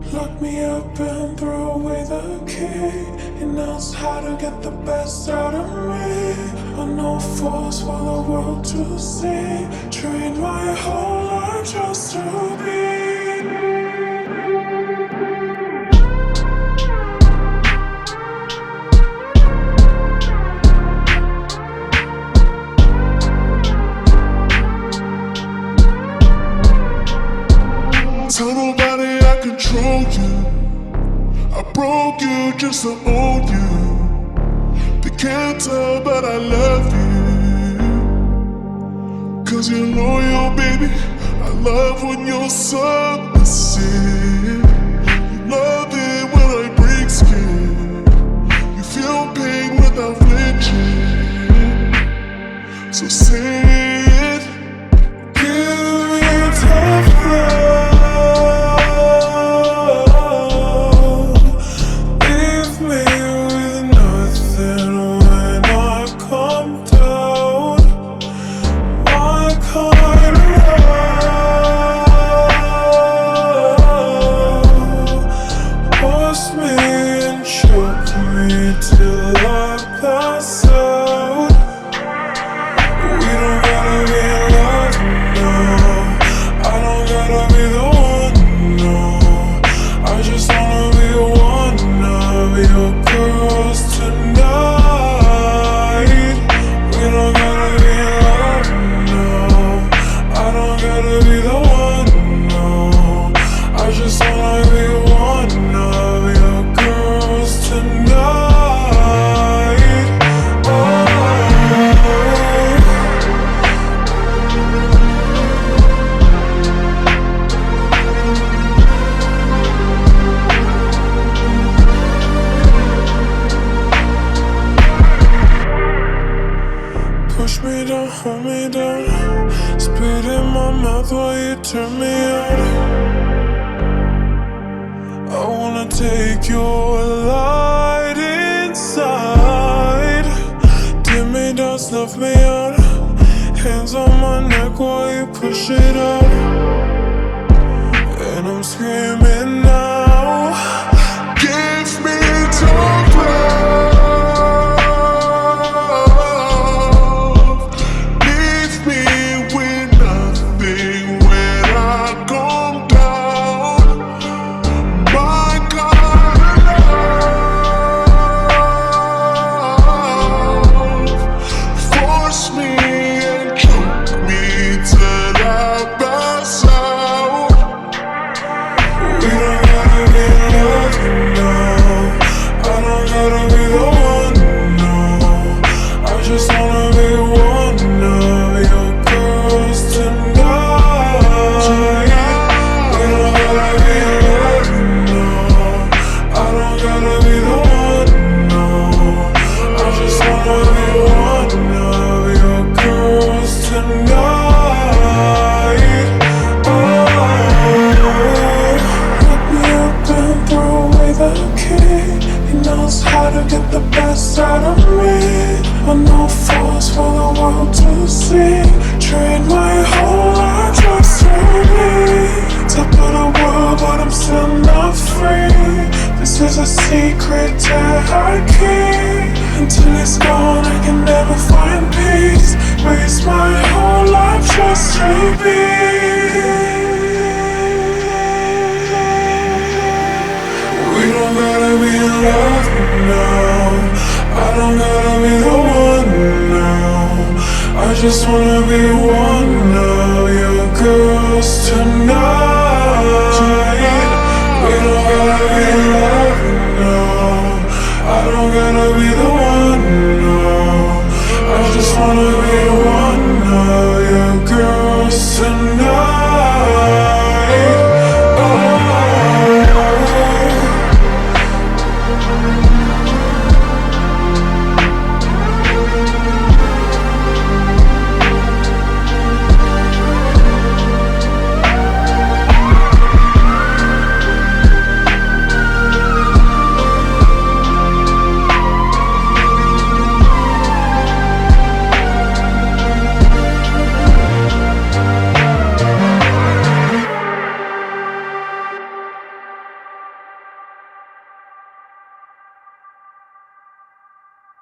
Lock me up and throw away the key. He knows how to get the best out of me. On no force for the world to see. Trained my whole life just to be. Tell nobody I control you. I broke you just to own you. They can't tell, but I love you. 'Cause you're loyal, baby. I love when you're submissive. You love it when I break skin. You feel pain without flinching. So say it. Give me tough love. Till I pass out. We don't gotta be in love, no. I don't gotta be the one, no. I just wanna be one of your girls tonight. We don't gotta be in love, no. I don't gotta be the one, no. I just wanna be one of your girls tonight. Push me down, hold me down. Spit in my mouth while you turn me on. I wanna take your light inside. Dim me down, snuff me out. Hands on my neck while you push it out. And I'm screaming now. Give me tough love. Leave me with nothing when I come down. My kind of love. Force me and choke me till I pass out. We don't gotta be in love, no. I don't gotta be the one, no. I just wanna be one of your girls tonight. We don't gotta be in love, no. I don't gotta be the one, no. I just wanna be one of your girls tonight. Lock me up and throw away the key. He knows how to get the best out of me. On no force for the world to see. Trained my whole life just to be top of the world, but I'm still not free. This is a secret that I keep. Until it's gone, I can never find peace. Waste my whole life just to be. We don't gotta be in love now. I don't gotta be the one now. I just wanna be one of your girls tonight.